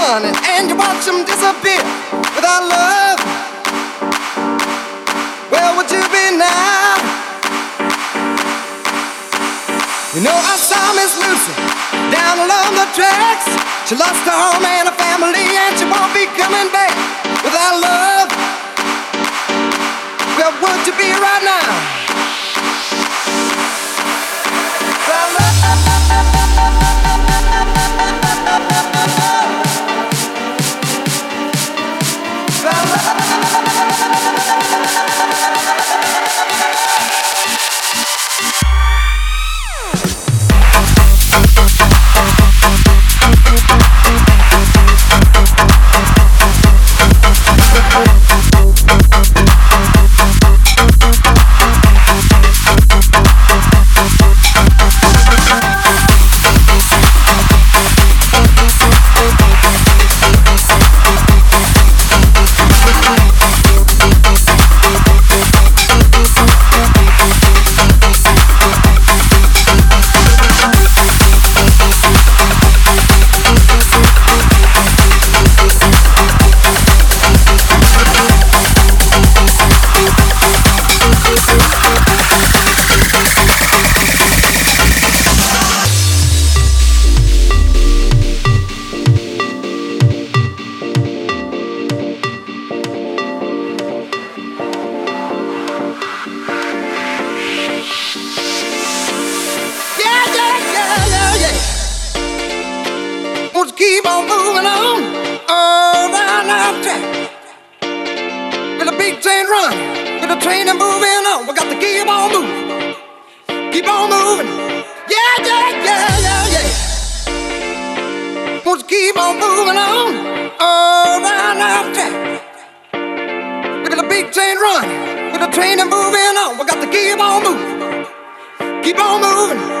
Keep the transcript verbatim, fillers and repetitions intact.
running and you watch them disappear without love. Where would you be now? You know I saw Miss Lucy down along the tracks. She lost her home and her family and she won't be coming back without love. Where would you be right now? Without love. Keep on moving on, all down our track. With a big train running, with a train and moving on. We got to keep on moving, keep on moving. Yeah, yeah, yeah, yeah, yeah. Want to keep on moving on, all down our track. With a big train running, with a train and moving on. We got to keep on moving, keep on moving.